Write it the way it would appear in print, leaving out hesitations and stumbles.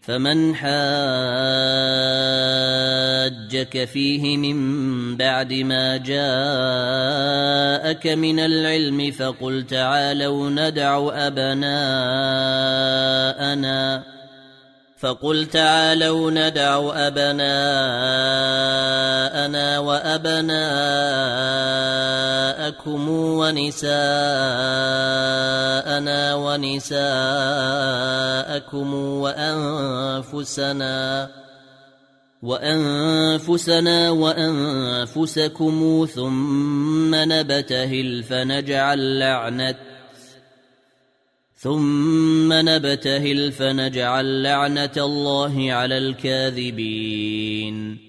فمن حاجك فيه من بعد ما جاءك من العلم فقل تعالوا ندع أبناءنا وأبناءكم ونساءنا ونساءكم وأنفسنا وأنفسكم ثم نبتهل فنجعل لعنة الله على الكاذبين.